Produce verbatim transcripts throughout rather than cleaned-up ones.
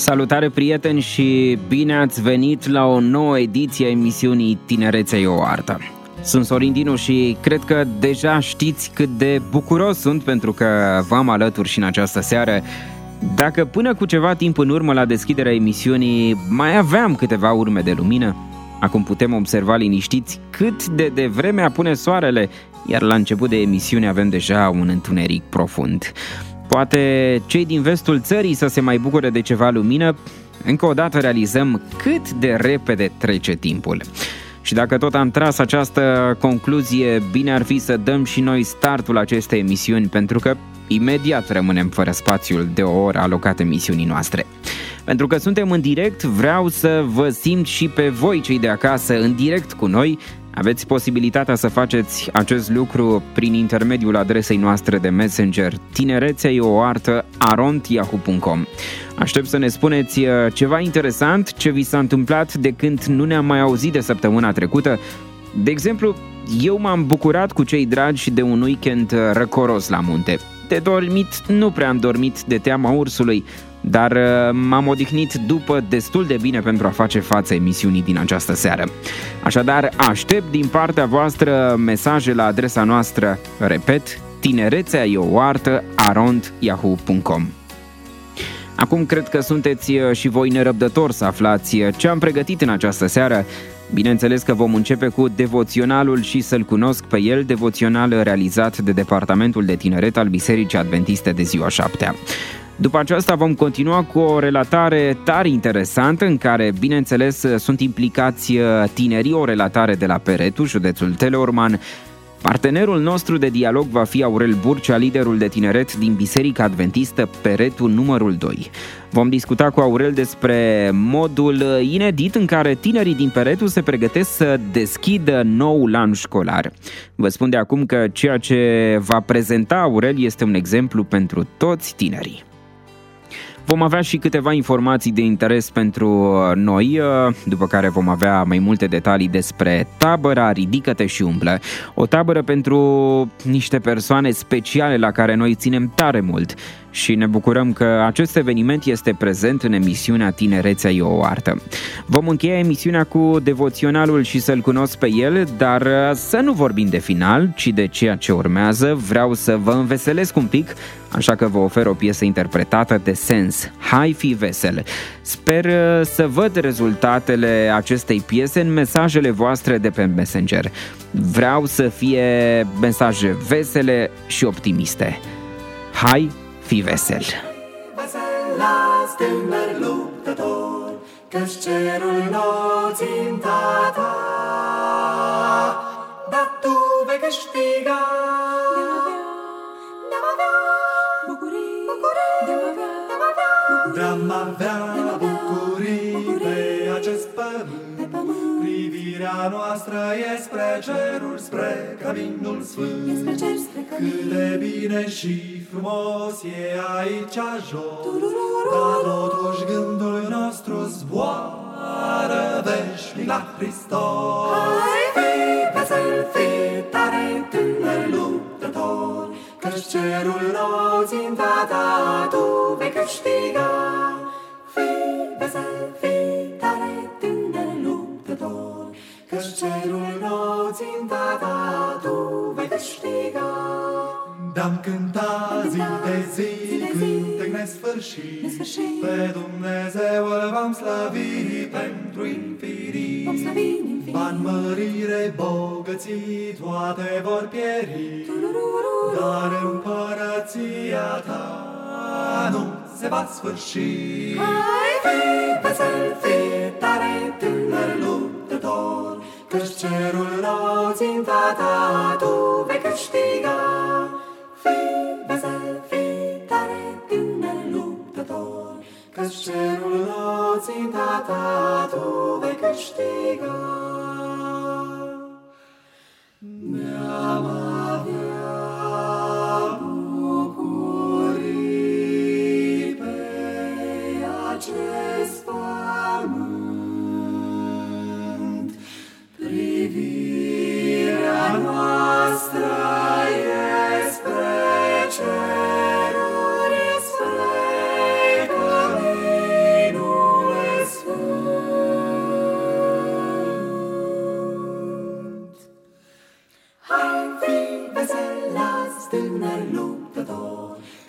Salutare, prieteni, și bine ați venit la o nouă ediție a emisiunii Tinerețea e o artă. Sunt Sorin Dinu și cred că deja știți cât de bucuros sunt pentru că v-am alături și în această seară. Dacă până cu ceva timp în urmă la deschiderea emisiunii mai aveam câteva urme de lumină, acum putem observa liniștiți cât de devreme apune soarele, iar la început de emisiune avem deja un întuneric profund. Poate cei din vestul țării să se mai bucure de ceva lumină, încă o dată realizăm cât de repede trece timpul. Și dacă tot am tras această concluzie, bine ar fi să dăm și noi startul acestei emisiuni, pentru că imediat rămânem fără spațiul de o oră alocat emisiunii noastre. Pentru că suntem în direct, vreau să vă simt și pe voi, cei de acasă, în direct cu noi. Aveți posibilitatea să faceți acest lucru prin intermediul adresei noastre de Messenger tinerețea e o artă arond yahoo punct com. Aștept să ne spuneți ceva interesant, ce vi s-a întâmplat de când nu ne-am mai auzit de săptămâna trecută. De exemplu, eu m-am bucurat cu cei dragi de un weekend răcoros la munte. De dormit nu prea am dormit de teama ursului, dar m-am odihnit după destul de bine pentru a face față emisiunii din această seară. Așadar, aștept din partea voastră mesaje la adresa noastră, repet, tinerețea e o artă arond yahoo punct com. Acum cred că sunteți și voi nerăbdători să aflați ce am pregătit în această seară. Bineînțeles că vom începe cu devoționalul și să-l cunosc pe el, devoțional realizat de Departamentul de Tineret al Bisericii Adventiste de Ziua Șaptea. După aceasta vom continua cu o relatare tare interesantă în care, bineînțeles, sunt implicați tinerii, o relatare de la Peretu, județul Teleorman. Partenerul nostru de dialog va fi Aurel Burcea, liderul de tineret din Biserica Adventistă Peretu numărul doi. Vom discuta cu Aurel despre modul inedit în care tinerii din Peretu se pregătesc să deschidă noul an școlar. Vă spun de acum că ceea ce va prezenta Aurel este un exemplu pentru toți tinerii. Vom avea și câteva informații de interes pentru noi, după care vom avea mai multe detalii despre tabăra Ridică-te și umblă. O tabără pentru niște persoane speciale la care noi ținem tare mult și ne bucurăm că acest eveniment este prezent în emisiunea Tinerețea e o artă. Vom încheia emisiunea cu devoționalul și să-l cunosc pe el, dar să nu vorbim de final, ci de ceea ce urmează. Vreau să vă înveselesc un pic, așa că vă ofer o piesă interpretată de Sens, Hai fi vesel. Sper să văd rezultatele acestei piese în mesajele voastre de pe Messenger. Vreau să fie mesaje vesele și optimiste. Hai fi vesel! Vesel-azi, tânăr luptător, că-și cerul nou ținta ta, dar tu vei câștiga. De-am avea bucurii, de-am avea bucurii pe acest pământ. Privirea noastră e spre cerul, spre caminul sfânt. Cât de bine și frumos e aici jos, dar totuși gândul nostru zboară veșnic la Hristos. Hai fi vesel, fi tare, tânăr luptător, că-și cerul nou ținta ta tu vei câștiga. Fi vesel, fi tare, tânăr luptător, că-și cerul nou ținta ta tu vei câștiga. De-am cântat zi de zi, cântec nesfârșit, pe Dumnezeu îl vom slăvi pentru infinit. Bani, mărire, bogății, toate vor pieri, dar împărăția ta nu se va sfârși. Hai fi vesel, fi tare, tânăr luptător, că-și cerul nou ținta ta tu vei câștiga. Fi vesel, fi tare, tânăr luptător, că-și cerul nou ținta ta tu vei câștiga. Ne-am avea bucurii pe acest pământ. Privirea noastră e spre ceruri, spre căminul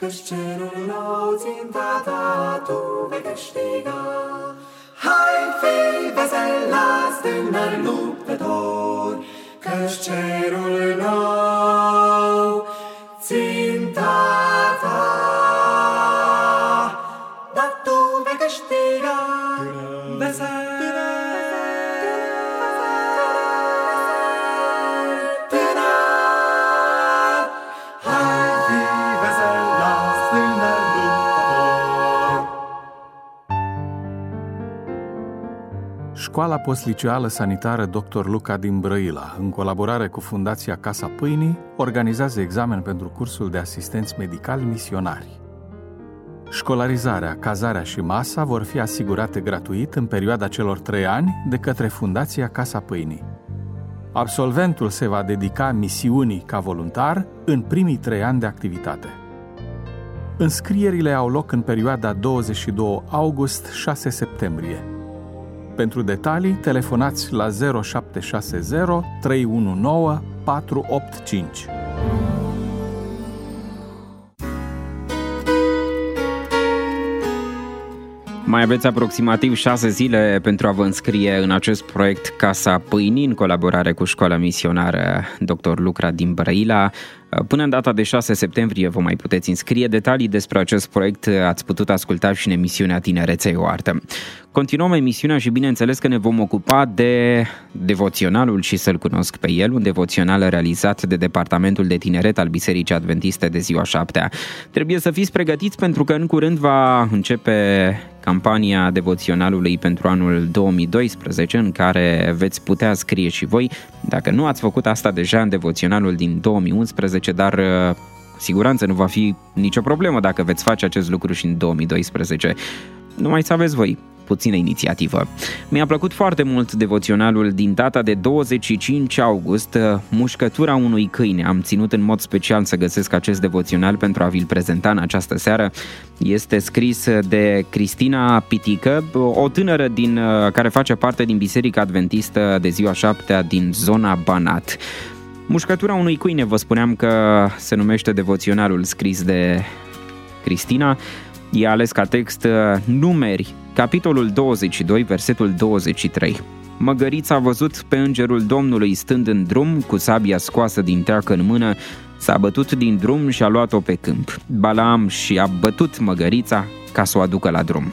Căci cerul nou ținta ta tu vei câștiga. Hai, fii vesel la tânăr luptător, căci cerul nou ținta ta, dar tu vei câștiga. Vesel, Școala postliceală sanitară doctor Luca din Brăila, în colaborare cu Fundația Casa Pâinii, organizează examen pentru cursul de asistenți medicali misionari. Școlarizarea, cazarea și masa vor fi asigurate gratuit în perioada celor trei ani de către Fundația Casa Pâinii. Absolventul se va dedica misiunii ca voluntar în primii trei ani de activitate. Înscrierile au loc în perioada douăzeci și doi august - șase septembrie. Pentru detalii, telefonați la zero șapte șase zero trei unu nouă patru opt cinci. Mai aveți aproximativ șase zile pentru a vă înscrie în acest proiect Casa Pâinii, în colaborare cu Școala Misionară doctor Luca din Brăila. Până în data de șase septembrie vă mai puteți înscrie. Detalii despre acest proiect ați putut asculta și în emisiunea Tinereței o Artă. Continuăm emisiunea și bineînțeles că ne vom ocupa de devoționalul Și să-l cunosc pe el, un devoțional realizat de Departamentul de Tineret al Bisericii Adventiste de Ziua Șaptea. Trebuie să fiți pregătiți pentru că în curând va începe campania devoționalului pentru anul două mii doisprezece, în care veți putea scrie și voi, dacă nu ați făcut asta deja în devoționalul din două mii unsprezece, dar cu siguranță nu va fi nicio problemă dacă veți face acest lucru și în două mii doisprezece. Numai să aveți voi puțină inițiativă. Mi-a plăcut foarte mult devoționalul din data de douăzeci și cinci august, Mușcătura unui câine. Am ținut în mod special să găsesc acest devoțional pentru a vi-l prezenta în această seară. Este scris de Cristina Pitică, o tânără din, care face parte din Biserica Adventistă de Ziua Șaptea din zona Banat. Mușcătura unui câine, vă spuneam că se numește devoționalul scris de Cristina. I-a ales ca text Numeri, capitolul douăzeci și doi, versetul douăzeci și trei. Măgărița a văzut pe îngerul Domnului stând în drum, cu sabia scoasă din teacă în mână, s-a bătut din drum și a luat-o pe câmp. Balaam și-a bătut măgărița ca să o aducă la drum.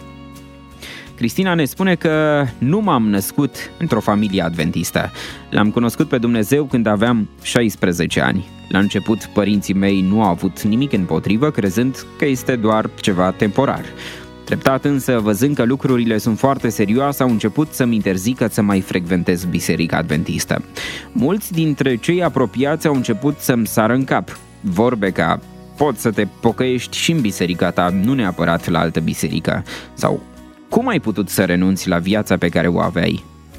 Cristina ne spune că nu m-am născut într-o familie adventistă. L-am cunoscut pe Dumnezeu când aveam șaisprezece ani. La început, părinții mei nu au avut nimic împotrivă, crezând că este doar ceva temporar. Treptat însă, văzând că lucrurile sunt foarte serioase, au început să-mi interzică să mai frecventez Biserica Adventistă. Mulți dintre cei apropiați au început să-mi sară în cap. Vorbe ca, poți să te pocăiești și în biserica ta, nu neapărat la altă biserică. Sau, cum ai putut să renunți la viața pe care o aveai?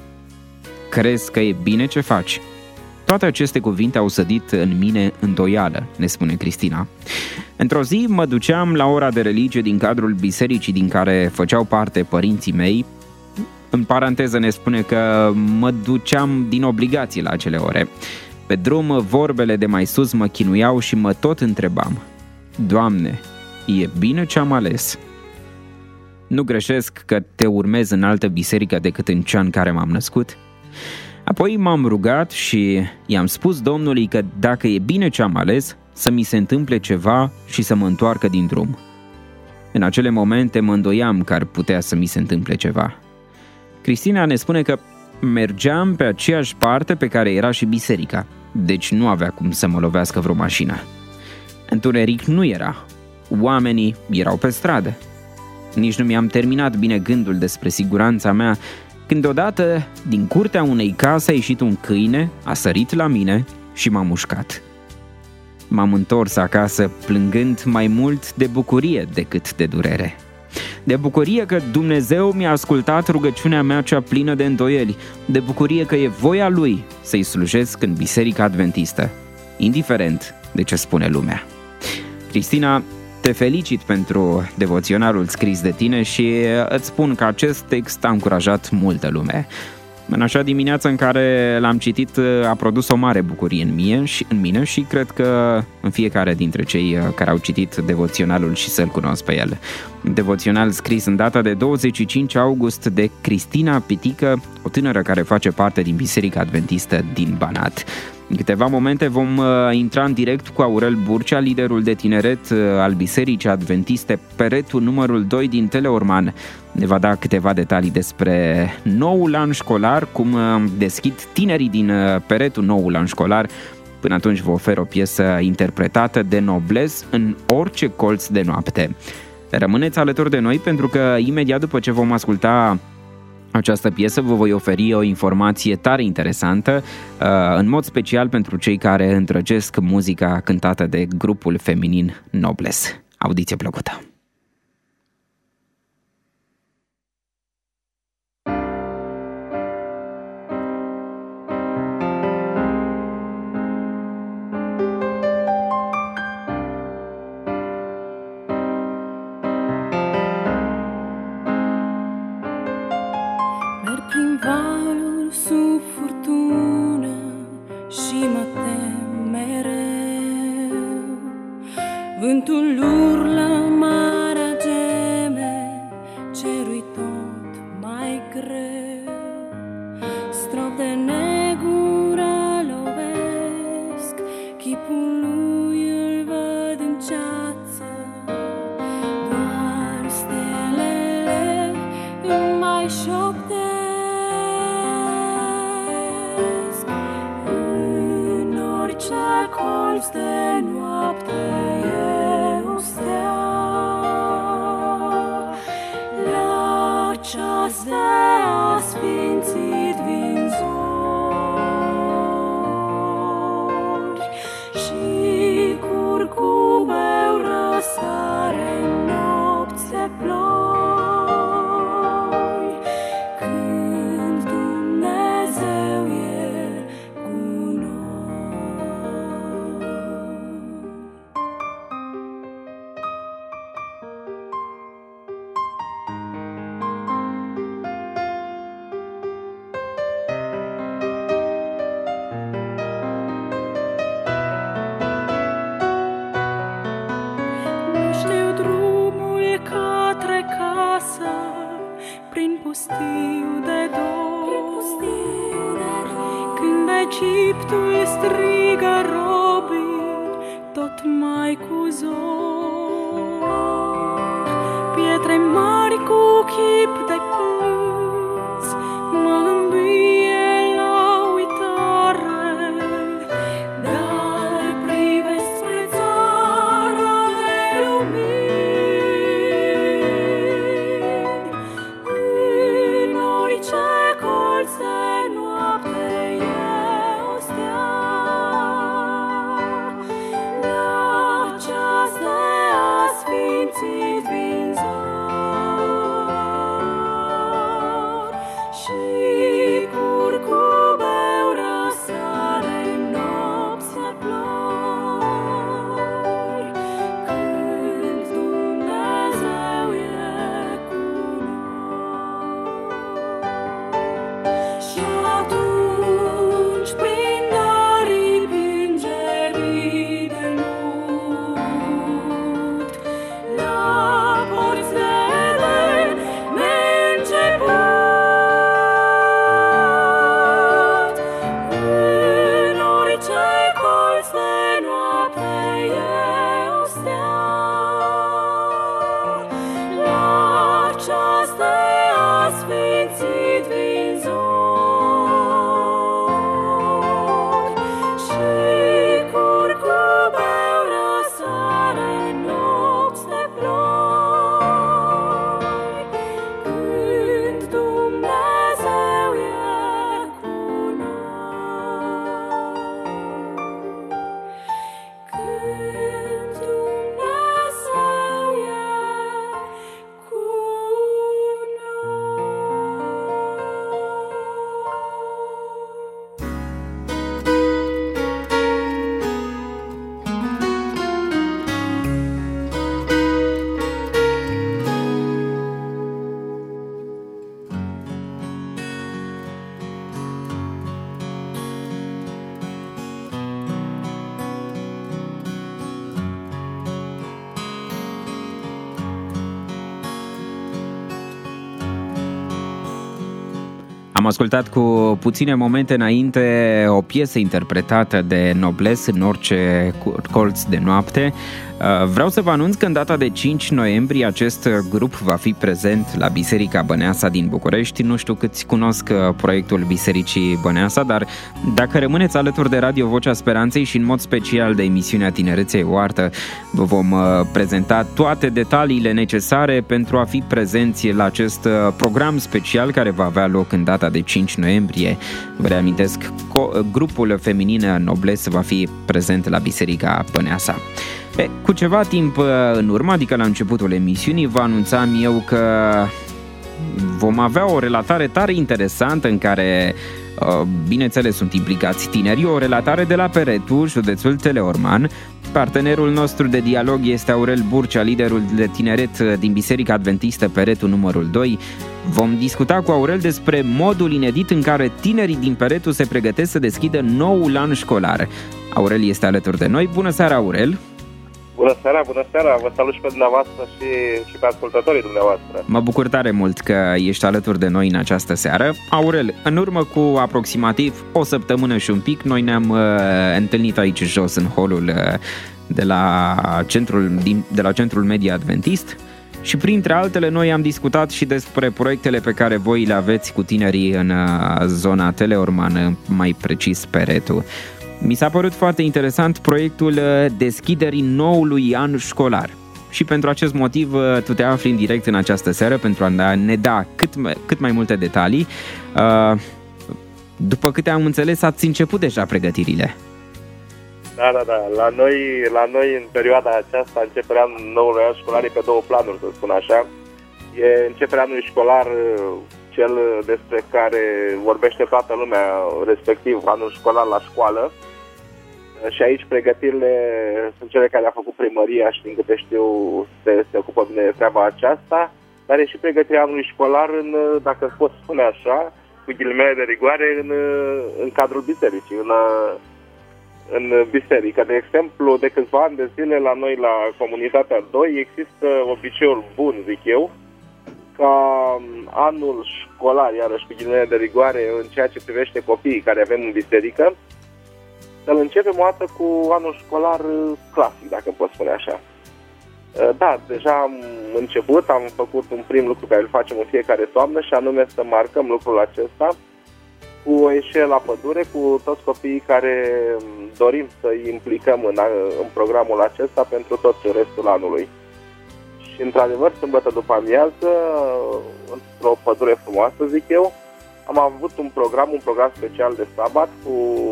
Crezi că e bine ce faci? Toate aceste cuvinte au sădit în mine îndoială, ne spune Cristina. Într-o zi mă duceam la ora de religie din cadrul bisericii din care făceau parte părinții mei. În paranteză ne spune că mă duceam din obligație la acele ore. Pe drum vorbele de mai sus mă chinuiau și mă tot întrebam: Doamne, e bine ce am ales? Nu greșesc că te urmez în altă biserică decât în cea în care m-am născut? Apoi m-am rugat și i-am spus Domnului că dacă e bine ce am ales, să mi se întâmple ceva și să mă întoarcă din drum. În acele momente mă îndoiam că ar putea să mi se întâmple ceva. Cristina ne spune că mergeam pe aceeași parte pe care era și biserica, deci nu avea cum să mă lovească vreo mașină. Întuneric nu era, oamenii erau pe stradă. Nici nu mi-am terminat bine gândul despre siguranța mea, când odată, din curtea unei case a ieșit un câine, a sărit la mine și m-a mușcat. M-am întors acasă plângând mai mult de bucurie decât de durere. De bucurie că Dumnezeu mi-a ascultat rugăciunea mea cea plină de îndoieli, de bucurie că e voia Lui să-i slujesc în Biserica Adventistă, indiferent de ce spune lumea. Cristina, te felicit pentru devoționalul scris de tine și îți spun că acest text a încurajat multă lume. În așa dimineață în care l-am citit a produs o mare bucurie în mine și, în mine și cred că în fiecare dintre cei care au citit devoționalul și să-l cunosc pe el. Devoțional scris în data de douăzeci și cinci august de Cristina Pitică, o tânără care face parte din Biserica Adventistă din Banat. În câteva momente vom intra în direct cu Aurel Burcea, liderul de tineret al Bisericii Adventiste Peretul numărul doi din Teleorman. Ne va da câteva detalii despre noul an școlar, cum deschid tinerii din Peretul noul an școlar. Până atunci vă ofer o piesă interpretată de Noblesse în orice colț de noapte. Rămâneți alături de noi pentru că imediat după ce vom asculta această piesă vă voi oferi o informație tare interesantă, în mod special pentru cei care îndrăgesc muzica cântată de grupul feminin Noblesse. Audiție plăcută! Vântul urlă, marea geme, cerul tot mai greu. Strop de negură lovesc, chipul lui îl văd în ceață. Doar stelele îmi mai șoptesc. În orice colț de noapte ceas de asfințit vin zori și curcubeu răsare nopți de ploi, când Dumnezeu e cu noi. Prin pustiu de dor, când Egiptul strigă robii tot mai cu zor, pietre mari cu chip de plâns mă îmbie la uitare, dar privesc spre țara de lumini. Vin zori. Am ascultat cu puține momente înainte o piesă interpretată de Noblesse în orice colț de noapte. Vreau să vă anunț că în data de cinci noiembrie acest grup va fi prezent la Biserica Băneasa din București. Nu știu câți cunosc proiectul Bisericii Băneasa, dar dacă rămâneți alături de Radio Vocea Speranței și în mod special de emisiunea Tinereței o Artă, vă vom prezenta toate detaliile necesare pentru a fi prezenți la acest program special care va avea loc în data de cinci noiembrie. Vă reamintesc, grupul feminin Noblesse va fi prezent la Biserica Băneasa. Pe, cu ceva timp în urmă, adică la începutul emisiunii, vă anunțam eu că vom avea o relatare tare interesantă în care, bineînțeles, sunt implicați tinerii, o relatare de la Peretu, județul Teleorman. Partenerul nostru de dialog este Aurel Burcea, liderul de tineret din Biserica Adventistă Peretu numărul doi. Vom discuta cu Aurel despre modul inedit în care tinerii din Peretu se pregătesc să deschidă noul an școlar. Aurel este alături de noi. Bună seara, Aurel! Bună seara, bună seara! Vă salut și pe dumneavoastră și, și pe ascultătorii dumneavoastră. Mă bucur tare mult că ești alături de noi în această seară. Aurel, în urmă cu aproximativ o săptămână și un pic, noi ne-am uh, întâlnit aici jos în holul uh, de, la centrul, din, de la Centrul Media Adventist și printre altele noi am discutat și despre proiectele pe care voi le aveți cu tinerii în uh, zona Teleorman, mai precis Peretu. Mi s-a părut foarte interesant proiectul deschiderii noului an școlar și pentru acest motiv tu te afli în direct în această seară pentru a ne da cât mai, cât mai multe detalii. După câte am înțeles, ați început deja pregătirile. Da, da, da. La noi, la noi în perioada aceasta, începerea noului an școlar e pe două planuri, să spun așa. E începerea anului școlar, cel despre care vorbește toată lumea, respectiv anul școlar la școală. Și aici pregătirile sunt cele care a făcut primăria și din câte știu se, se ocupă bine de treaba aceasta, dar e și pregătirea anului școlar, în, dacă pot spune așa, cu ghilimele de rigoare, în, în cadrul bisericii, în, în biserică. De exemplu, de câțiva ani de zile la noi, la Comunitatea doi, există obiceiul bun, zic eu, ca anul școlar, iarăși cu ghilimele de rigoare, în ceea ce privește copiii care avem în biserică, să-l începem o dată cu anul școlar clasic, dacă pot spune așa. Da, deja am început, am făcut un prim lucru care îl facem în fiecare toamnă și anume să marcăm lucrul acesta cu o ieșire la pădure cu toți copiii care dorim să-i implicăm în, în programul acesta pentru tot restul anului. Și într-adevăr, sâmbătă după amiază, într-o pădure frumoasă, zic eu, am avut un program, un program special de sabat cu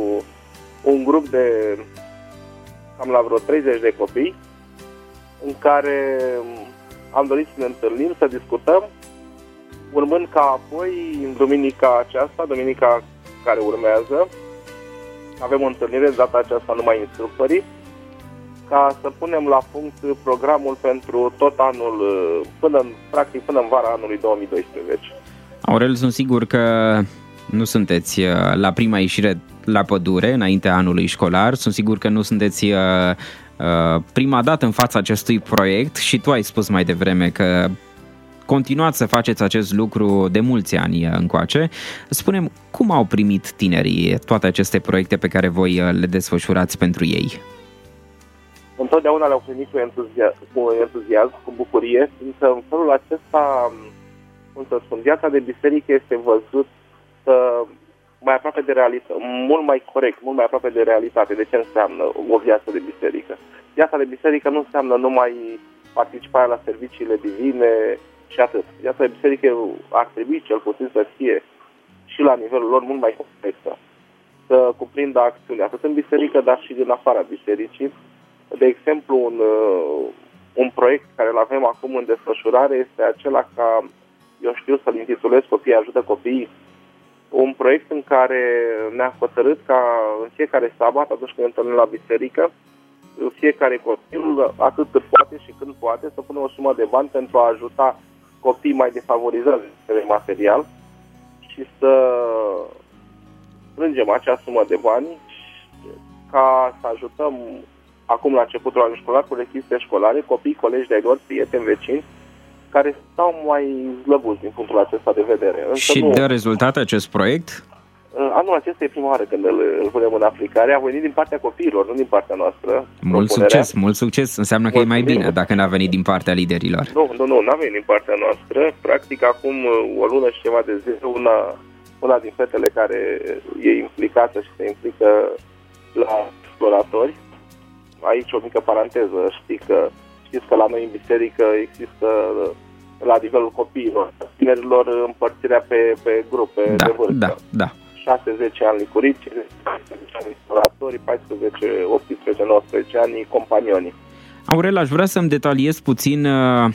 un grup de cam la vreo treizeci de copii în care am dorit să ne întâlnim, să discutăm, urmând ca apoi, în duminica aceasta, duminica care urmează, avem o întâlnire, de data aceasta numai instructorii, ca să punem la punct programul pentru tot anul, până în, practic până în vara anului două mii doisprezece. Aurel, sunt sigur că nu sunteți la prima ieșire la pădure înaintea anului școlar, sunt sigur că nu sunteți uh, uh, prima dată în fața acestui proiect și tu ai spus mai devreme că continuați să faceți acest lucru de mulți ani încoace. Spune-mi, cum au primit tinerii toate aceste proiecte pe care voi le desfășurați pentru ei? Întotdeauna le-au primit cu entuziasm, cu, entuziasm, cu bucurie, fiindcă în felul acesta, cum să spun, viața de biserică este văzut mai aproape de realitate, mult mai corect, mult mai aproape de realitate. De ce înseamnă o viață de biserică? Viața de biserică nu înseamnă numai participarea la serviciile divine și atât. Viața de biserică ar trebui cel puțin să fie și la nivelul lor mult mai complexă. Să cuprindă acțiuni atât în biserică, dar și din afara bisericii. De exemplu, un, un proiect care îl avem acum în desfășurare este acela ca, eu știu, să-l intitulez Copiii ajută copiii. Un proiect în care ne-a hotărât ca în fiecare sabat, atunci când întâlnim la biserică, fiecare copil, atât cât poate și când poate, să pună o sumă de bani pentru a ajuta copiii mai defavorizați de material și să strângem acea sumă de bani ca să ajutăm acum la începutul anului școlar cu rechiziile școlare, copii, colegi de-ai lor, prieteni, vecini, care stau mai slăbuți din punctul acesta de vedere. Însă și nu, dă rezultat acest proiect? Anul acesta e prima oară când îl, îl punem în aplicare. A venit din partea copiilor, nu din partea noastră. Mult propunerea. succes, mult succes. Înseamnă că Mulțumim. E mai bine dacă n-a venit din partea liderilor. Nu, nu, nu, n-a venit din partea noastră. Practic, acum o lună și ceva de zile, una, una din fetele care e implicată și se implică la exploratori. Aici o mică paranteză. Știi că, știți că la noi în biserică există, la nivelul copiilor, tinerilor, împărțirea pe, pe grupe da, de vârstă. Da, da. șase zece ani licurici, paisprezece ani exploratori, paisprezece, optsprezece, nouăsprezece ani companioni. Aurel, aș vrea să-mi detaliez puțin uh,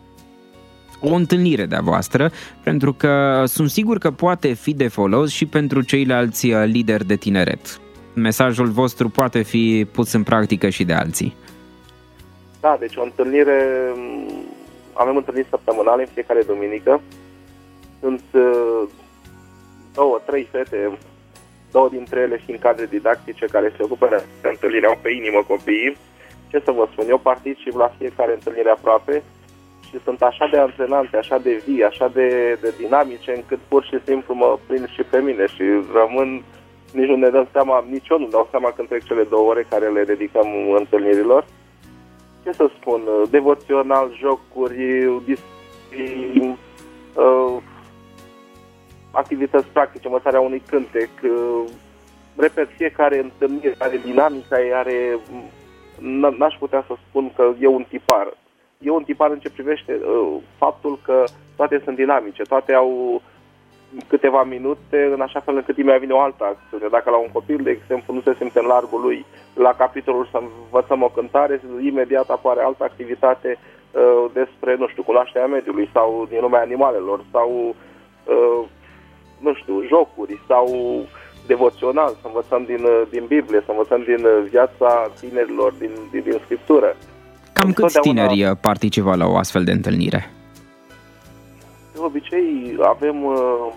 o întâlnire de-a voastră, pentru că sunt sigur că poate fi de folos și pentru ceilalți lideri de tineret. Mesajul vostru poate fi pus în practică și de alții. Da, deci o întâlnire, avem întâlniri săptămânale în fiecare duminică. Sunt uh, două, trei fete, două dintre ele și în cadre didactice care se ocupă de întâlnire, au pe inimă copiii. Ce să vă spun, eu particip la fiecare întâlnire aproape și sunt așa de antrenante, așa de vii, așa de, de dinamice, încât pur și simplu mă prind și pe mine și rămân, nici nu ne dăm seama, nici eu nu dau seama când trec cele două ore care le dedicăm întâlnirilor. Ce să spun, devoțional, jocuri, discuții, uh, activități practice, învățarea unui cântec. Repet, fiecare întâlnire are dinamica, are, n-aș putea să spun că e un tipar. E un tipar în ce privește uh, faptul că toate sunt dinamice, toate au câteva minute, în așa fel încât imediat vine o altă acțiune. Dacă la un copil, de exemplu, nu se simte în largul lui la capitolul să învățăm o cântare, imediat apare altă activitate uh, despre, nu știu, cunoașterea mediului sau din lumea animalelor sau uh, nu știu, jocuri sau devoțional, să învățăm din, din Biblie, să învățăm din viața tinerilor, din, din, din Scriptură. Cam câți tineri participă la o astfel de întâlnire? De obicei avem,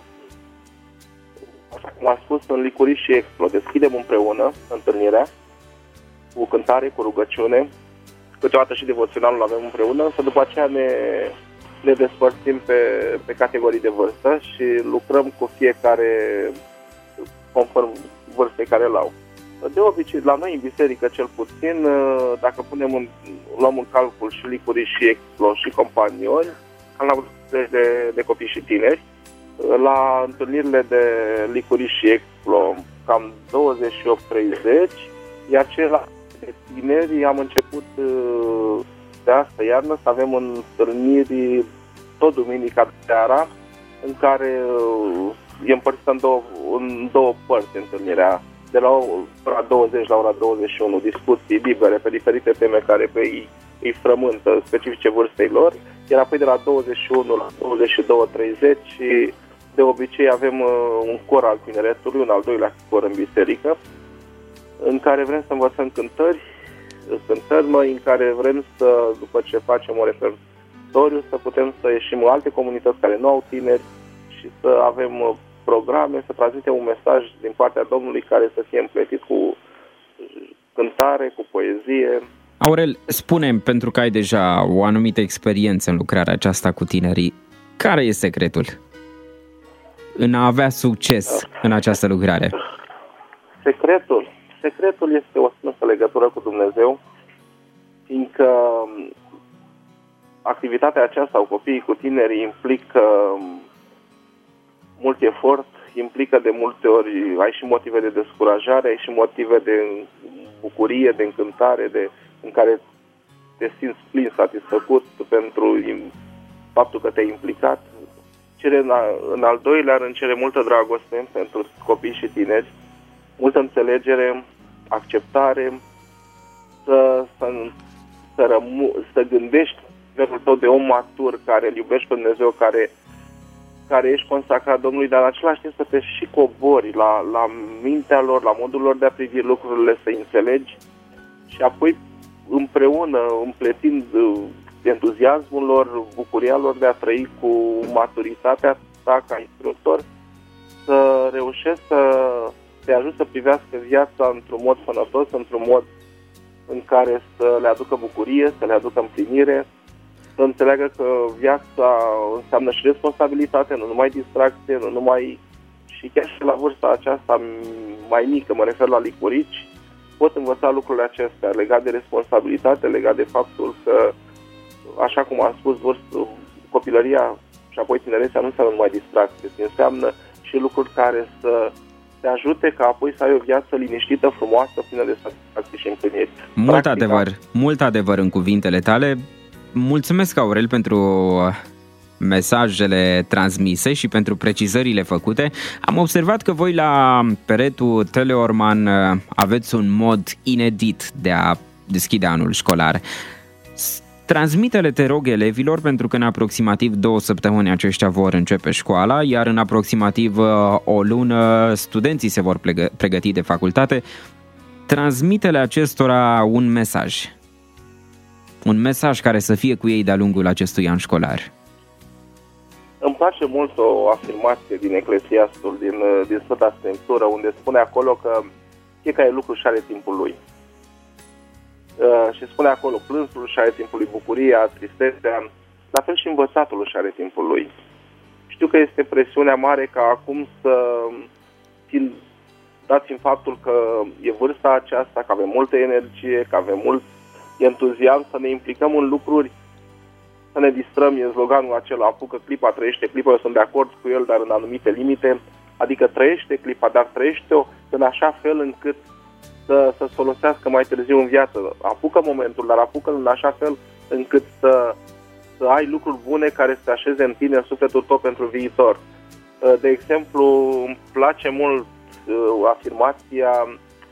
așa cum am spus, în Licuriș și Explo, deschidem împreună întâlnirea cu cântare, cu rugăciune, câteodată și devoționalul avem împreună, însă după aceea ne... ne despărțim pe, pe categorii de vârstă și lucrăm cu fiecare conform vârstei care l-au. De obicei, la noi în biserică cel puțin, dacă punem în, luăm în calcul și Licuriș și Explo și companioni, la de, de, de copii și tineri, la întâlnirile de Licuriș și Explo cam douăzeci și opt treizeci, iar celelalte de tineri am început de asta iarnă să avem întâlniri tot duminica seara, în care e împărțită în două, în două părți întâlnirea, de la ora douăzeci la ora douăzeci și unu, discuții libere pe diferite teme care pe ei îi frământă, specifice vârstei lor, iar apoi de la douăzeci și unu la douăzeci și doi treizeci de obicei avem un cor al tineretului, un al doilea cor în biserică, în care vrem să învățăm cântări, cântări noi, în care vrem să, după ce facem o repertoriu, să putem să ieșim în alte comunități care nu au tineri și să avem programe, să transmitem un mesaj din partea Domnului care să fie împletit cu cântare, cu poezie. Aurel, spune-mi, pentru că ai deja o anumită experiență în lucrarea aceasta cu tinerii, care e secretul în a avea succes în această lucrare? Secretul? Secretul este o strânsă legătură cu Dumnezeu, fiindcă activitatea aceasta cu copiii, cu tinerii, implică mult efort, implică de multe ori, ai și motive de descurajare, ai și motive de bucurie, de încântare, de, în care te simți plin, satisfăcut pentru faptul că te-ai implicat. Cere în, în al doilea rând, cere multă dragoste pentru copii și tineri, multă înțelegere, acceptare, să, să, să, rămu, să gândești nivelul tău de om matur, care îl iubești pe Dumnezeu, care, care ești consacrat Domnului, dar în același timp să te și cobori la, la mintea lor, la modul lor de a privi lucrurile, să înțelegi și apoi împreună, împletind entuziasmul lor, bucuria lor de a trăi cu maturitatea ta ca instructor, să reușești să te ajut să privească viața într-un mod sănătos, într-un mod în care să le aducă bucurie, să le aducă împlinire, să înțeleagă că viața înseamnă și responsabilitate, nu numai distracție, nu numai... Și chiar și la vârsta aceasta mai mică, mă refer la licurici, pot învăța lucrurile acestea legat de responsabilitate, legat de faptul că, așa cum am spus, vârstă, copilăria și apoi tinerețea nu înseamnă numai distracție, înseamnă și lucruri care să te ajute ca apoi să ai o viață liniștită, frumoasă, plină de satisfacție și împliniri. Mult Practica. adevăr, mult adevăr în cuvintele tale. Mulțumesc, Aurel, pentru mesajele transmise și pentru precizările făcute. Am observat că voi la Peretul Teleorman aveți un mod inedit de a deschide anul școlar. Transmite-le, te rog, elevilor, pentru că în aproximativ două săptămâni aceștia vor începe școala, iar în aproximativ o lună studenții se vor pregăti de facultate. Transmite-le acestora un mesaj. Un mesaj care să fie cu ei de-a lungul acestui an școlar. Îmi place mult o afirmație din Eclesiastul, din, din Sfânta Scriptură, unde spune acolo că fiecare lucru și are timpul lui. Uh, și spune acolo, plânsul și are timpul lui, bucuria, tristețea, la fel și învățatul și are timpul lui. Știu că este presiunea mare ca acum să, fiind, dat fiind faptul că e vârsta aceasta, că avem multă energie, că avem mult entuziasm, să ne implicăm în lucruri, să ne distrăm, e sloganul acela, apucă clipa, trăiește clipa, eu sunt de acord cu el, dar în anumite limite, adică trăiește clipa, dar trăiește-o în așa fel încât să, să folosească mai târziu în viață. Apucă momentul, dar apucă în așa fel încât să, să ai lucruri bune care să te așeze în tine, în sufletul tău pentru viitor. De exemplu, îmi place mult afirmația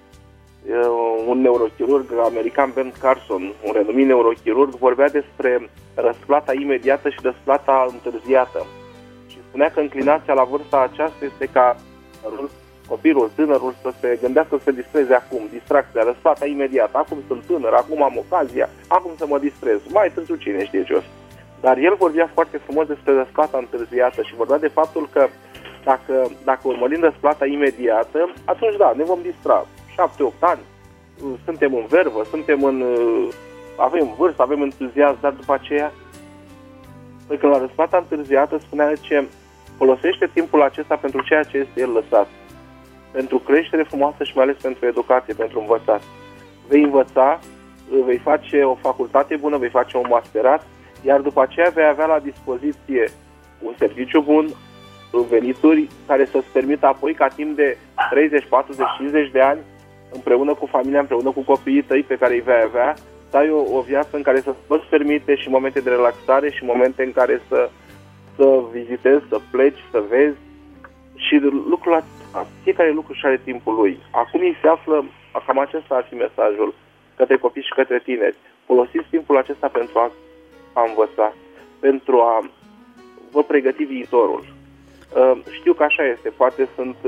un neurochirurg american, Ben Carson, un renumit neurochirurg, vorbea despre răsplata imediată și răsplata întârziată. Și spunea că înclinația la vârsta aceasta este ca copilul, tânărul să se gândească să se distreze acum, distracția, răsplata imediată. Acum sunt tânăr, acum am ocazia, acum să mă distrez. Mai târziu cine știe ce o să. Dar el vorbea foarte frumos despre răsplata întârziată și vorbea de faptul că dacă, dacă urmărim răsplata imediată, atunci da, ne vom distra. șapte opt ani, suntem în vervă, suntem în, avem vârstă, avem entuziasm, dar după aceea, păi când la răsplata întârziată spunea ce folosește timpul acesta pentru ceea ce este el lăsat, pentru creștere frumoasă și mai ales pentru educație, pentru învățat. Vei învăța, vei face o facultate bună, vei face un masterat, iar după aceea vei avea la dispoziție un serviciu bun, venituri care să-ți permită apoi ca timp de treizeci, patruzeci, cincizeci de ani, împreună cu familia, împreună cu copiii tăi pe care îi vei avea, să ai o, o viață în care să poți permite și momente de relaxare și momente în care să, să vizitezi, să pleci, să vezi și lucrul acesta, fiecare lucru și are timpul lui. Acum îi se află, cam acesta ar fi mesajul către copii și către tineri. Folosiți timpul acesta pentru a, a învăța, pentru a vă pregăti viitorul. Știu că așa este, poate sunt,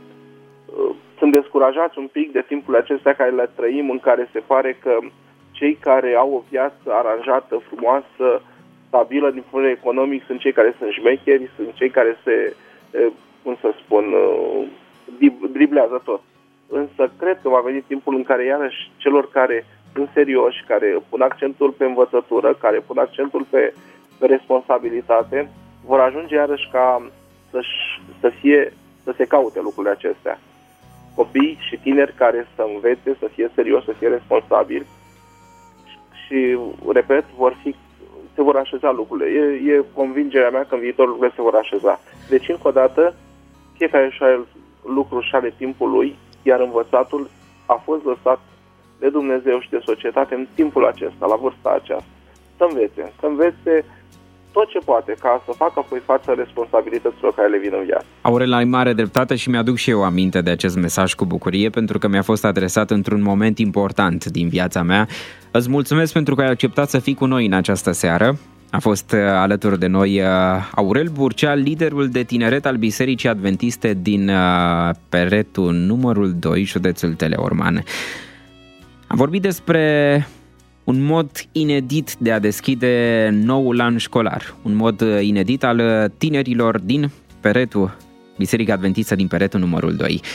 sunt descurajați un pic de timpul acestea care le trăim, în care se pare că cei care au o viață aranjată, frumoasă, stabilă din punct de vedere economic sunt cei care sunt șmecheri, sunt cei care se, cum să spun, driblează tot. Însă cred că va veni timpul în care iarăși celor care sunt serioși, care pun accentul pe învățătură, care pun accentul pe, pe responsabilitate, vor ajunge iarăși ca să fie, să se caute lucrurile acestea. Copii și tineri care să învețe, să fie serios, să fie responsabili și, repet, vor fi, se vor așeza lucrurile. E, e convingerea mea că în viitor lucrurile se vor așeza. Deci, încă o dată, fiecare lucru și are timpul lui, iar învățatul a fost lăsat de Dumnezeu și de societate în timpul acesta, la vârsta aceasta. Să învețe, să învețe tot ce poate ca să facă apoi față responsabilităților care le vin în viață. Aurel, ai mare dreptate și mi-aduc și eu aminte de acest mesaj cu bucurie, pentru că mi-a fost adresat într-un moment important din viața mea. Îți mulțumesc pentru că ai acceptat să fii cu noi în această seară. A fost alături de noi Aurel Burcea, liderul de tineret al Bisericii Adventiste din Peretul numărul doi, județul Teleorman. Am vorbit despre un mod inedit de a deschide noul an școlar, un mod inedit al tinerilor din Peretul, Biserica Adventistă din Peretul numărul doi.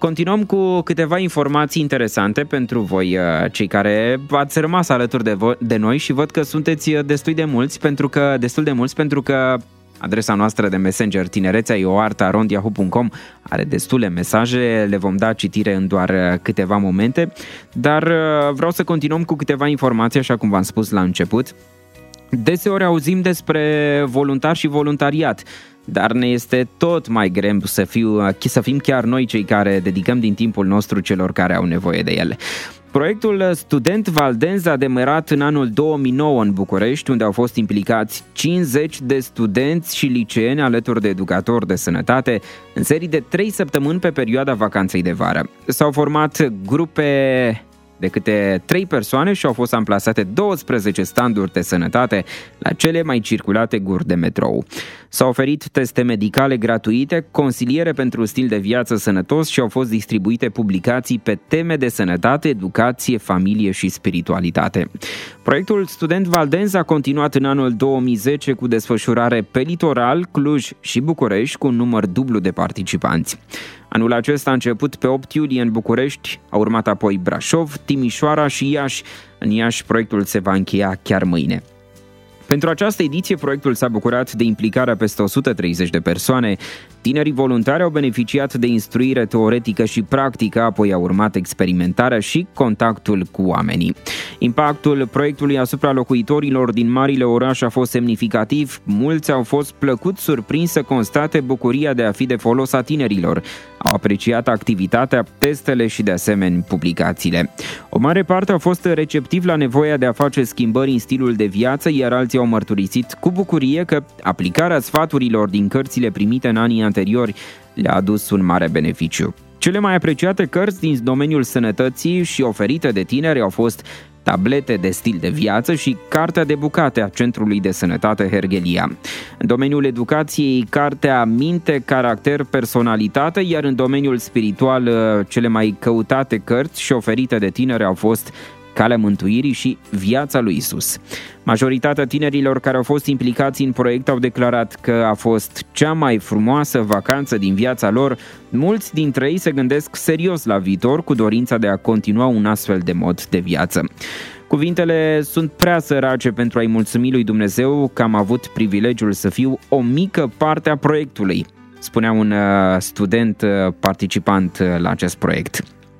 Continuăm cu câteva informații interesante pentru voi, cei care ați rămas alături de, vo- de noi și văd că sunteți destul de mulți, pentru că destul de mulți pentru că adresa noastră de Messenger tinerețea e o artă arond yahoo punct com are destule mesaje, le vom da citire în doar câteva momente, dar vreau să continuăm cu câteva informații, așa cum v-am spus la început. Deseori auzim despre voluntari și voluntariat, dar ne este tot mai greu să, fiu, să fim chiar noi cei care dedicăm din timpul nostru celor care au nevoie de ele. Proiectul Student Valdenz a demarat în anul două mii nouă în București, unde au fost implicați cincizeci de studenți și liceeni alături de educatori de sănătate în serii de trei săptămâni pe perioada vacanței de vară. S-au format grupe de câte trei persoane și au fost amplasate douăsprezece standuri de sănătate la cele mai circulate guri de metrou. S-au oferit teste medicale gratuite, consiliere pentru stil de viață sănătos și au fost distribuite publicații pe teme de sănătate, educație, familie și spiritualitate. Proiectul Student Valdenz a continuat în anul două mii zece cu desfășurare pe litoral, Cluj și București cu un număr dublu de participanți. Anul acesta a început pe opt iulie în București, a urmat apoi Brașov, Timișoara și Iași. În Iași proiectul se va încheia chiar mâine. Pentru această ediție, proiectul s-a bucurat de implicarea peste o sută treizeci de persoane. Tinerii voluntari au beneficiat de instruire teoretică și practică, apoi a urmat experimentarea și contactul cu oamenii. Impactul proiectului asupra locuitorilor din marile orașe a fost semnificativ. Mulți au fost plăcut surprinși să constate bucuria de a fi de folos a tinerilor. Au apreciat activitatea, testele și de asemenea publicațiile. O mare parte au fost receptivi la nevoia de a face schimbări în stilul de viață, iar alții au mărturisit cu bucurie că aplicarea sfaturilor din cărțile primite în anii anteriori le-a adus un mare beneficiu. Cele mai apreciate cărți din domeniul sănătății și oferite de tineri au fost tablete de stil de viață și cartea de bucate a Centrului de Sănătate Herghelia. În domeniul educației, cartea Minte, Caracter, Personalitate, iar în domeniul spiritual, cele mai căutate cărți și oferite de tineri au fost Calea Mântuirii și Viața lui Isus. Majoritatea tinerilor care au fost implicați în proiect au declarat că a fost cea mai frumoasă vacanță din viața lor. Mulți dintre ei se gândesc serios la viitor cu dorința de a continua un astfel de mod de viață. Cuvintele sunt prea sărace pentru a-i mulțumi lui Dumnezeu că am avut privilegiul să fiu o mică parte a proiectului, spunea un student participant la acest proiect.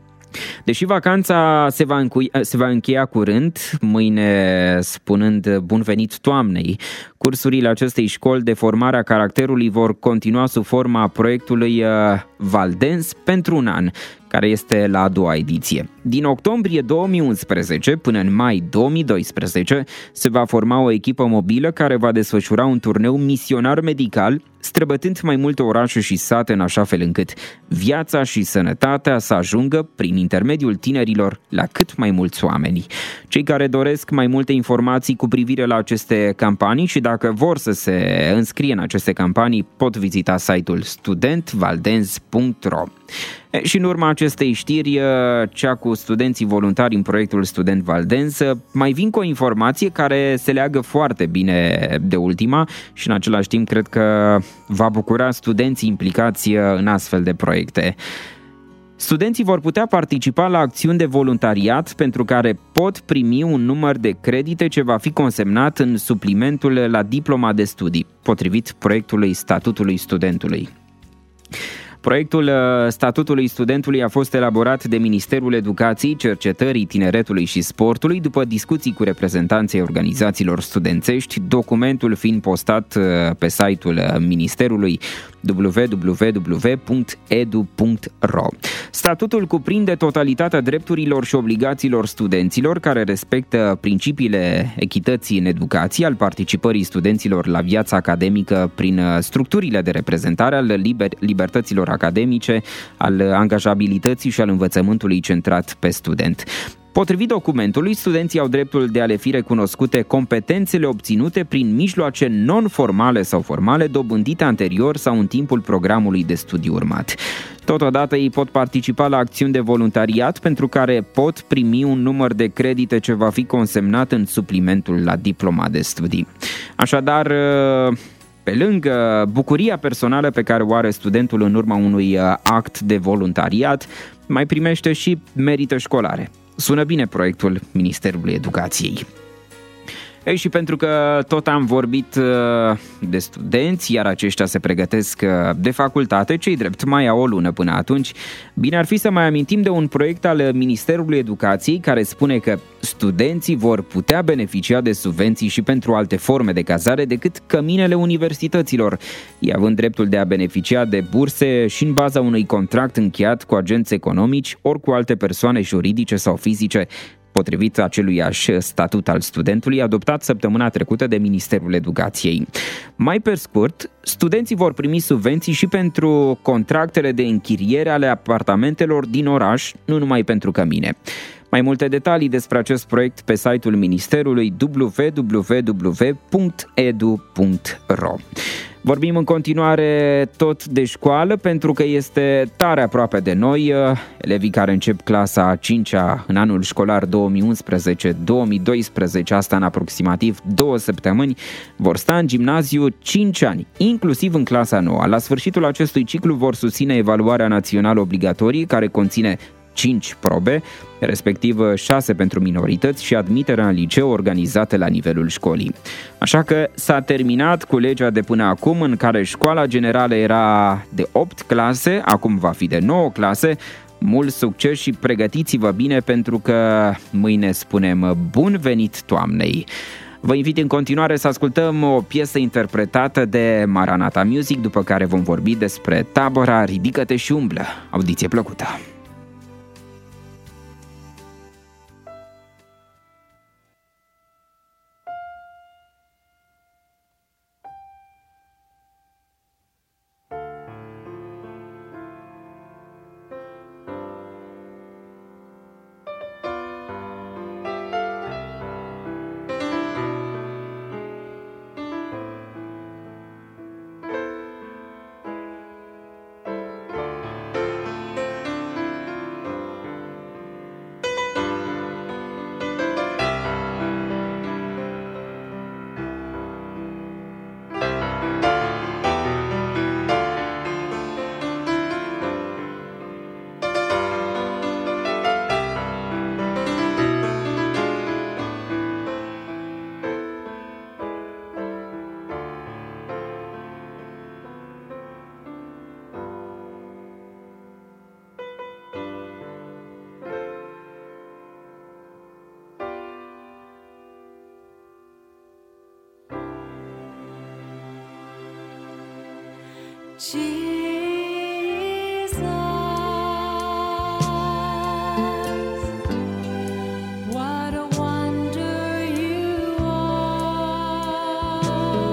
Deși vacanța se va, încuia, se va încheia curând, mâine spunând bun venit toamnei, cursurile acestei școli de formare a caracterului vor continua sub forma proiectului Valdenz pentru un an, care este la a doua ediție. Din octombrie două mii unsprezece până în mai două mii doisprezece se va forma o echipă mobilă care va desfășura un turneu misionar medical, străbătând mai multe orașe și sate în așa fel încât viața și sănătatea să ajungă prin intermediul tinerilor la cât mai mulți oameni. Cei care doresc mai multe informații cu privire la aceste campanii și dacă vor să se înscrie în aceste campanii, pot vizita site-ul student valdenz punct ro. Și în urma acestei știri, cea cu studenții voluntari în proiectul Student Valdenz, mai vin cu o informație care se leagă foarte bine de ultima și în același timp cred că va bucura studenții implicați în astfel de proiecte. Studenții vor putea participa la acțiuni de voluntariat pentru care pot primi un număr de credite ce va fi consemnat în suplimentul la diploma de studii, potrivit proiectului Statutului Studentului. Proiectul Statutului Studentului a fost elaborat de Ministerul Educației, Cercetării, Tineretului și Sportului după discuții cu reprezentanții organizațiilor studențești, documentul fiind postat pe site-ul Ministerului w w w punct e d u punct r o. Statutul cuprinde totalitatea drepturilor și obligațiilor studenților care respectă principiile echității în educație, al participării studenților la viața academică prin structurile de reprezentare, al liber- libertăților academice, al angajabilității și al învățământului centrat pe student. Potrivit documentului, studenții au dreptul de a le fi recunoscute competențele obținute prin mijloace non-formale sau formale dobândite anterior sau în timpul programului de studiu urmat. Totodată ei pot participa la acțiuni de voluntariat pentru care pot primi un număr de credite ce va fi consemnat în suplimentul la diploma de studii. Așadar, Pe lângă bucuria personală pe care o are studentul în urma unui act de voluntariat, mai primește și merite școlare. Sună bine proiectul Ministerului Educației. Ei, și pentru că tot am vorbit de studenți, iar aceștia se pregătesc de facultate, cei drept mai au o lună până atunci, bine ar fi să mai amintim de un proiect al Ministerului Educației care spune că studenții vor putea beneficia de subvenții și pentru alte forme de cazare decât căminele universităților, ei având dreptul de a beneficia de burse și în baza unui contract încheiat cu agenți economici ori cu alte persoane juridice sau fizice, potrivit aceluiași statut al studentului adoptat săptămâna trecută de Ministerul Educației. Mai pe scurt, studenții vor primi subvenții și pentru contractele de închiriere ale apartamentelor din oraș, nu numai pentru cămine. Mai multe detalii despre acest proiect pe site-ul Ministerului w w w punct e d u punct r o. Vorbim în continuare tot de școală pentru că este tare aproape de noi. Elevii care încep clasa a cincea în anul școlar două mii unsprezece două mii doisprezece, asta în aproximativ două săptămâni, vor sta în gimnaziu cinci ani, inclusiv în clasa nouă. La sfârșitul acestui ciclu vor susține evaluarea națională obligatorie care conține cinci probe, respectiv șase pentru minorități și admiterea în liceu organizate la nivelul școlii. Așa că s-a terminat cu legea de până acum în care școala generală era de opt clase, acum va fi de nouă clase. Mult succes și pregătiți-vă bine pentru că mâine spunem bun venit toamnei. Vă invit în continuare să ascultăm o piesă interpretată de Maranatha Music, după care vom vorbi despre tabăra Ridică-te și umblă. Audiție plăcută! Jesus, what a wonder you are.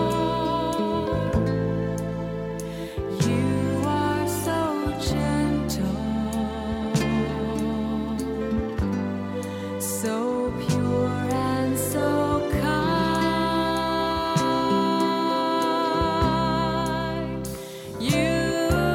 You are so gentle, so pure and so kind. You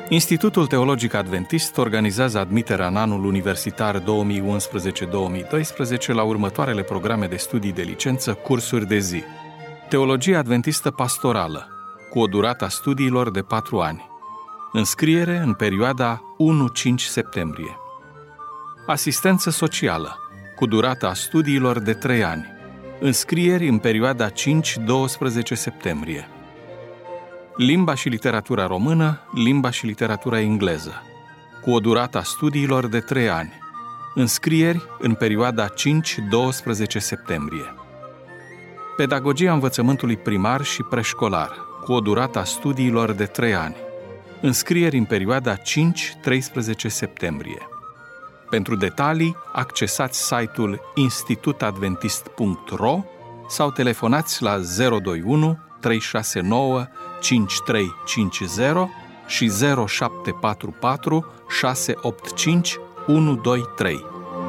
Institutul Teologic Adventist organizează admiterea în anul universitar două mii unsprezece două mii doisprezece la următoarele programe de studii de licență, cursuri de zi. Teologie Adventistă Pastorală, cu o durată a studiilor de patru ani. Înscriere în perioada unu-cinci septembrie. Asistență socială, cu durata a studiilor de trei ani. Înscrieri în perioada cinci-doisprezece septembrie. Limba și literatura română, limba și literatura engleză, cu o durată a studiilor de trei ani. Înscrieri în perioada cinci-doisprezece septembrie. Pedagogia învățământului primar și preșcolar, cu o durată a studiilor de trei ani. Înscrieri în perioada cinci-treisprezece septembrie. Pentru detalii, accesați site-ul institut adventist punct ro sau telefonați la zero doi unu trei șase nouă cinci trei cinci zero și zero șapte patru patru șase opt cinci unu doi trei.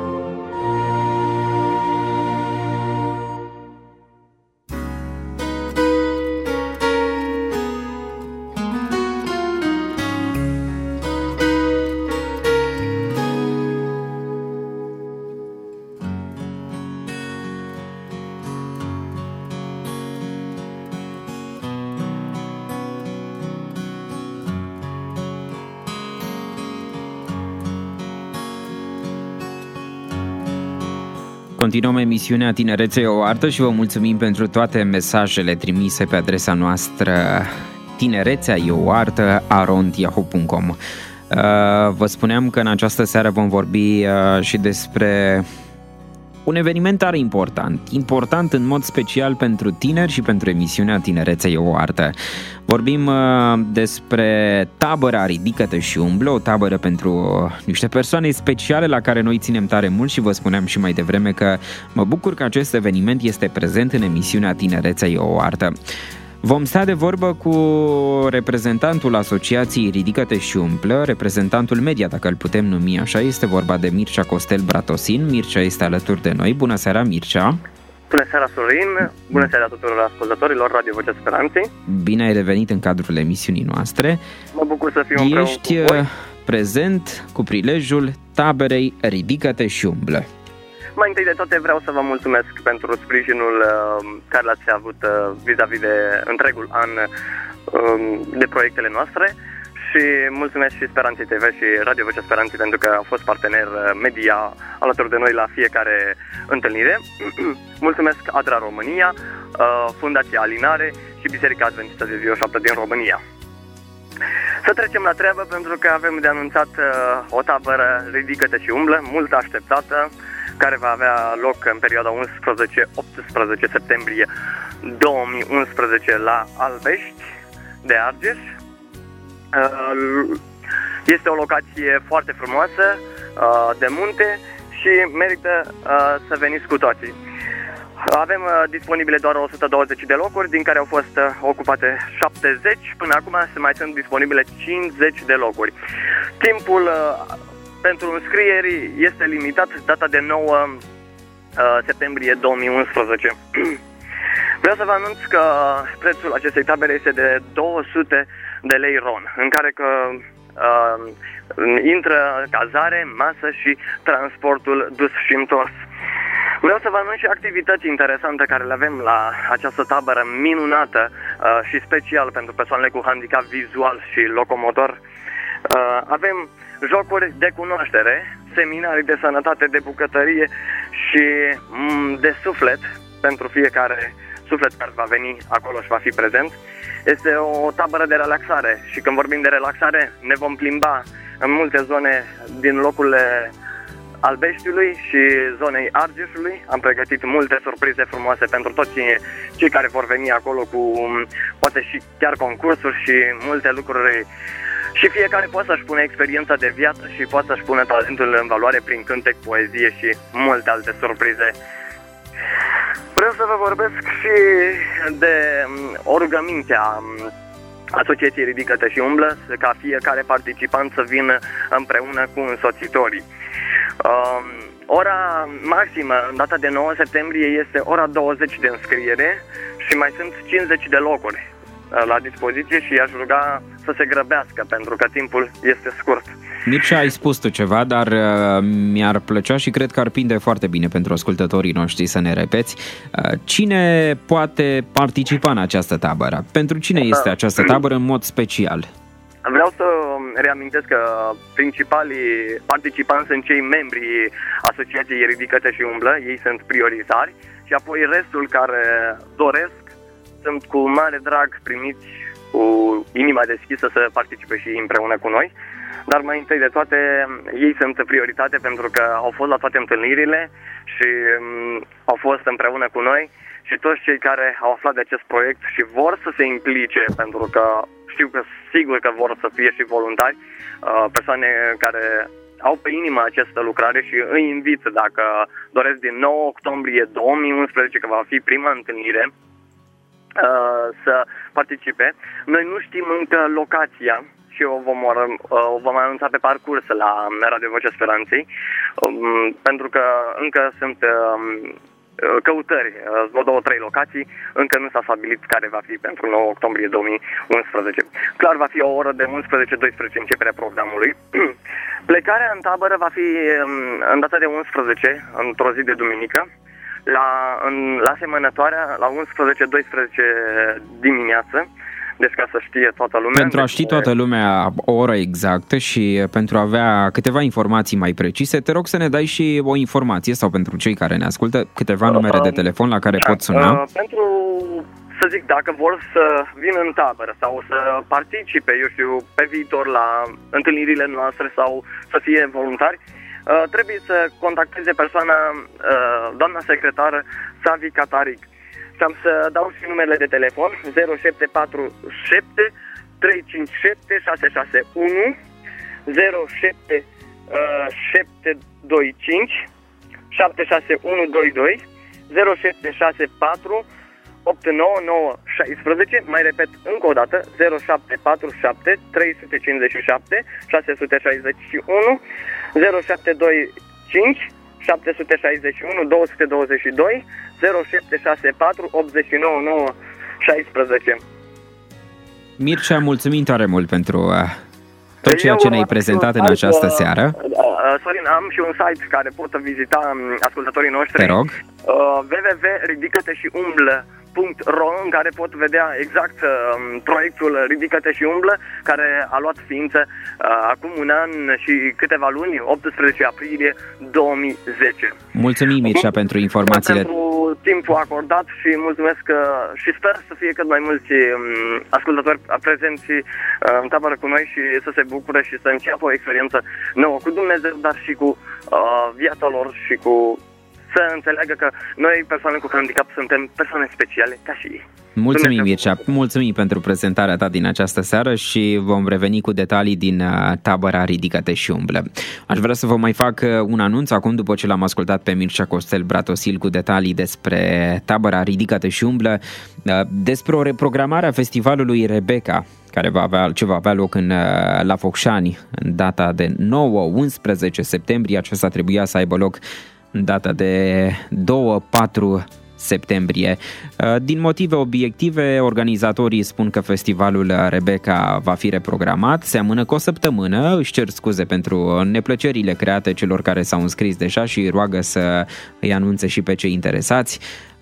Continuăm emisiunea Tinerețe e o artă și vă mulțumim pentru toate mesajele trimise pe adresa noastră tinerețea e o artă arond yahoo punct com. Vă spuneam că în această seară vom vorbi și despre un eveniment tare important, important în mod special pentru tineri și pentru emisiunea Tinerețe e o artă. Vorbim uh, despre tabăra Ridică-te și umblă, o tabără pentru niște persoane speciale la care noi ținem tare mult și vă spuneam și mai devreme că mă bucur că acest eveniment este prezent în emisiunea Tinerețe e o artă. Vom sta de vorbă cu reprezentantul asociației Ridică-te și umblă, reprezentantul media, dacă îl putem numi așa, este vorba de Mircea Costel Bratosin. Mircea este alături de noi. Bună seara, Mircea! Bună seara, Sorin! Bună seara tuturor ascultătorilor Radio Vocea Speranței! Bine ai revenit în cadrul emisiunii noastre. Mă bucur să fiu împreună Ești cu voi. prezent cu prilejul taberei Ridică-te și umblă. Mai întâi de toate vreau să vă mulțumesc pentru sprijinul uh, care l-ați avut uh, vis-a-vis de întregul an uh, de proiectele noastre și mulțumesc și Speranței T V și Radio Vocea Speranței pentru că au fost partener media alături de noi la fiecare întâlnire. Mulțumesc Adra România, uh, Fundația Alinare și Biserica Adventistă de Ziua șapte din România. Să trecem la treabă pentru că avem de anunțat uh, o tabără Ridică-te și umblă, mult așteptată, care va avea loc în perioada unsprezece-optsprezece septembrie două mii unsprezece la Albești de Argeș. Este o locație foarte frumoasă, de munte și merită să veniți cu toții. Avem disponibile doar o sută douăzeci de locuri, din care au fost ocupate șaptezeci. Până acum se mai sunt disponibile cincizeci de locuri. Timpul pentru înscrieri este limitat, data de nouă septembrie două mii unsprezece. Vreau să vă anunț că prețul acestei tabere este de două sute de lei ron, în care că, uh, intră cazare, masă și transportul dus și întors. Vreau să vă anunț și activități interesante care le avem la această tabără minunată uh, și special pentru persoanele cu handicap vizual și locomotor. Uh, avem jocuri de cunoaștere, seminarii de sănătate, de bucătărie și mm, de suflet pentru fiecare suflet care va veni acolo și va fi prezent. Este o tabără de relaxare și când vorbim de relaxare ne vom plimba în multe zone din locurile Albeștiului și zonei Argeșului. Am pregătit multe surprize frumoase pentru toți cei care vor veni acolo cu poate și chiar concursuri și multe lucruri. Și fiecare poate să-și pune experiența de viață și poate să-și pune talentul în valoare prin cântec, poezie și multe alte surprize. Vreau să vă vorbesc și de o rugăminte a Asociației Ridică-te și umblă, ca fiecare participant să vină împreună cu însoțitorii. Uh, ora maximă, în data de nouă septembrie, este ora douăzeci de înscriere și mai sunt cincizeci de locuri. la dispoziție și i-aș ruga să se grăbească, pentru că timpul este scurt. Mircea, ai spus tu ceva, dar uh, mi-ar plăcea și cred că ar prinde foarte bine pentru ascultătorii noștri să ne repeți. Uh, cine poate participa în această tabără? Pentru cine este această tabără în mod special? Vreau să reamintesc că principalii participanți sunt cei membri Asociației Ridică-te și Umblă, ei sunt prioritari, și apoi restul care doresc sunt cu mare drag primiți cu inima deschisă să participe și împreună cu noi. Dar mai întâi de toate, ei sunt prioritate pentru că au fost la toate întâlnirile și um, au fost împreună cu noi, și toți cei care au aflat de acest proiect și vor să se implice, pentru că știu că sigur că vor să fie și voluntari, uh, persoane care au pe inimă această lucrare, și îi invit, dacă doresc, din nouă octombrie două mii unsprezece, că va fi prima întâlnire, uh, să participe. Noi nu știm încă locația și o vom, o vom anunța pe parcurs la Radio Vocea Speranței, um, pentru că încă sunt um, căutări, uh, două, trei locații, încă nu s-a stabilit care va fi pentru nouă octombrie două mii unsprezece. Clar, va fi o oră de unsprezece douăsprezece începerea programului. Plecarea în tabără va fi um, în data de unsprezece, într-o zi de duminică, la, în, la asemănătoarea, la unsprezece douăsprezece dimineață. Deci ca să știe toată lumea. Pentru a ști toată lumea o oră exactă și pentru a avea câteva informații mai precise, te rog să ne dai și o informație, sau pentru cei care ne ascultă, câteva numere de telefon la care pot suna. Uh, pentru, să zic, dacă vor să vină în tabără sau să participe, eu știu, pe viitor la întâlnirile noastre sau să fie voluntari, uh, trebuie să contacteze persoana, uh, doamna secretară Savi Cataric. Și am să dau și numerele de telefon: zero șapte patru șapte trei cinci șapte șase șase unu, zero șapte șapte doi cinci șapte șase unu doi doi, zero șapte șase patru opt nouă nouă șaisprezece. Mai repet încă o dată: zero șapte patru șapte trei cinci șapte șase șase unu, zero șapte doi cinci șapte șase unu două doi doi, zero șapte șase patru opt nouă nouă șaisprezece. Mircea, mulțumim tare mult pentru uh, tot ceea ce ne-ai prezentat în această seară. Uh, Sorin, am și un site care pot vizita um, ascultătorii noștri. Te rog. Uh, w w w punct ridicate și umblă punct r o, în care pot vedea exact um, proiectul Ridică-te și umblă, care a luat ființă uh, acum un an și câteva luni, optsprezece aprilie două mii zece. Mulțumim, Mircea, pentru informațiile. Pentru timpul acordat și mulțumesc uh, și sper să fie cât mai mulți um, ascultători prezenți uh, în tabără cu noi și să se bucure și să înceapă o experiență nouă cu Dumnezeu, dar și cu uh, viața lor și cu să înțeleagă că noi, persoane cu handicap, suntem persoane speciale ca și ei. Mulțumim, Mircea, mulțumim pentru prezentarea ta din această seară și vom reveni cu detalii din tabăra Ridică-te și umblă. Aș vrea să vă mai fac un anunț acum, după ce l-am ascultat pe Mircea Costel Bratosil cu detalii despre tabăra Ridică-te și umblă, despre o reprogramare a festivalului Rebecca, care va avea, ce va avea loc în, la Focșani în data de nouă unsprezece septembrie. Acesta trebuia să aibă loc în data de doi patru septembrie. Din motive obiective, organizatorii spun că festivalul Rebecca va fi reprogramat, se amână cu o săptămână, își cer scuze pentru neplăcerile create celor care s-au înscris deja și roagă să îi anunțe și pe cei interesați.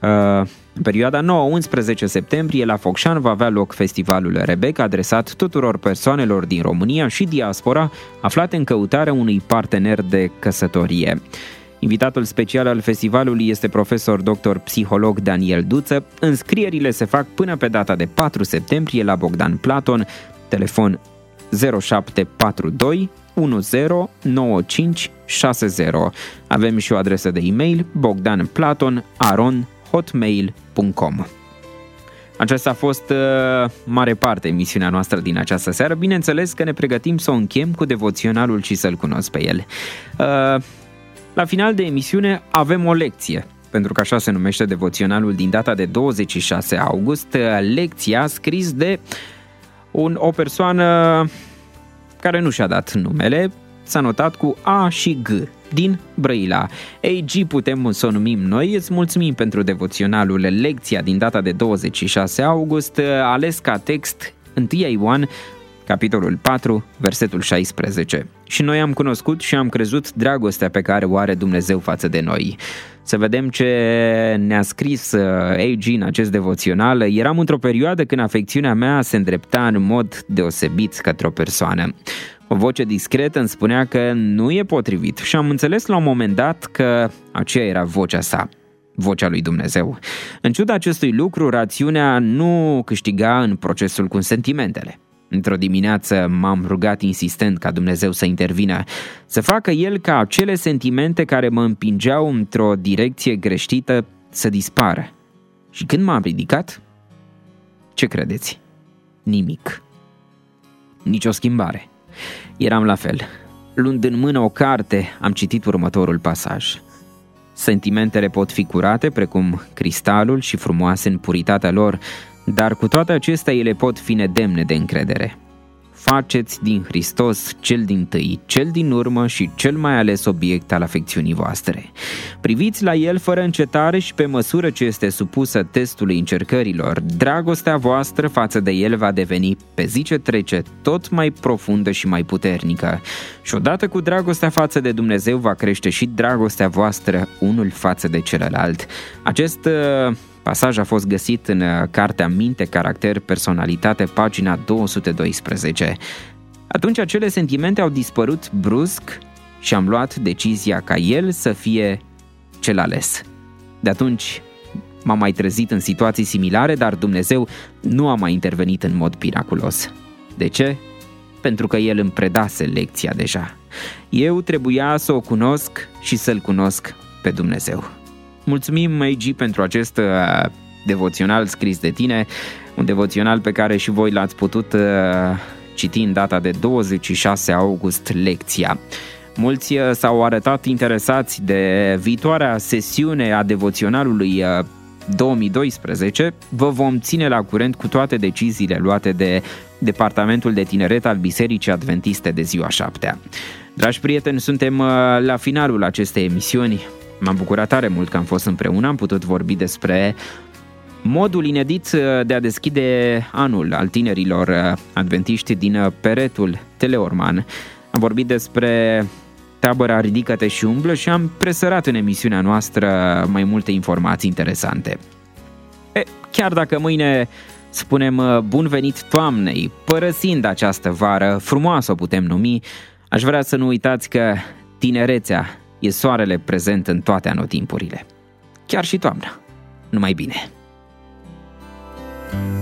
În perioada nouă unsprezece septembrie la Focșani va avea loc festivalul Rebecca, adresat tuturor persoanelor din România și diaspora aflate în căutarea unui partener de căsătorie. Invitatul special al festivalului este profesor doctor psiholog Daniel Duță. Înscrierile se fac până pe data de patru septembrie la Bogdan Platon, telefon zero șapte patru doi unu zero nouă cinci șase zero. Avem și o adresă de e-mail: bogdanplaton aron hotmail punct com. Aceasta a fost uh, mare parte emisiunea noastră din această seară. Bineînțeles că ne pregătim să o încheiem cu devoționalul și să-l cunosc pe el. Uh, La final de emisiune avem o lecție, pentru că așa se numește devoționalul din data de douăzeci și șase august, lecția scris de un, o persoană care nu și-a dat numele, s-a notat cu A și G, din Brăila. A G putem să o numim noi. Îți mulțumim pentru devoționalul Lecția din data de douăzeci și șase august, ales ca text întâi Ioan, capitolul patru, versetul șaisprezece. Și noi am cunoscut și am crezut dragostea pe care o are Dumnezeu față de noi. Să vedem ce ne-a scris A G în acest devoțional. Eram într-o perioadă când afecțiunea mea se îndrepta în mod deosebit către o persoană. O voce discretă îmi spunea că nu e potrivit și am înțeles la un moment dat că aceea era vocea sa, vocea lui Dumnezeu. În ciuda acestui lucru, rațiunea nu câștiga în procesul cu sentimentele. Într-o dimineață m-am rugat insistent ca Dumnezeu să intervină, să facă El ca acele sentimente care mă împingeau într-o direcție greșită să dispară. Și când m-am ridicat, ce credeți? Nimic. Nici o schimbare. Eram la fel. Luând în mână o carte, am citit următorul pasaj. Sentimentele pot fi curate precum cristalul și frumoase în puritatea lor, dar cu toate acestea ele pot fi nedemne de încredere. Faceți din Hristos cel dintâi, cel din urmă și cel mai ales obiect al afecțiunii voastre. Priviți la El fără încetare și pe măsură ce este supusă testului încercărilor, dragostea voastră față de El va deveni, pe zi ce trece, tot mai profundă și mai puternică. Și odată cu dragostea față de Dumnezeu va crește și dragostea voastră unul față de celălalt. Acest uh, pasaj a fost găsit în cartea Minte, Caracter, Personalitate, pagina două sute doisprezece. Atunci acele sentimente au dispărut brusc și am luat decizia ca El să fie cel ales. De atunci m-am mai trezit în situații similare, dar Dumnezeu nu a mai intervenit în mod miraculos. De ce? Pentru că El îmi predase lecția deja. Eu trebuia să o cunosc și să-L cunosc pe Dumnezeu. Mulțumim, A G, pentru acest uh, devoțional scris de tine, un devoțional pe care și voi l-ați putut uh, citi în data de douăzeci și șase august, Lecția. Mulți uh, s-au arătat interesați de viitoarea sesiune a devoționalului uh, două mii doisprezece. Vă vom ține la curent cu toate deciziile luate de Departamentul de Tineret al Bisericii Adventiste de Ziua Șaptea. Dragi prieteni, suntem uh, la finalul acestei emisiuni. M-am bucurat tare mult că am fost împreună, am putut vorbi despre modul inedit de a deschide anul al tinerilor adventiști din Peretul Teleorman. Am vorbit despre tabăra Ridică-te și umblă și am presărat în emisiunea noastră mai multe informații interesante. E, chiar dacă mâine spunem bun venit toamnei, părăsind această vară frumoasă o putem numi, aș vrea să nu uitați că tinerețea e soarele prezent în toate anotimpurile. Chiar și toamna. Numai bine!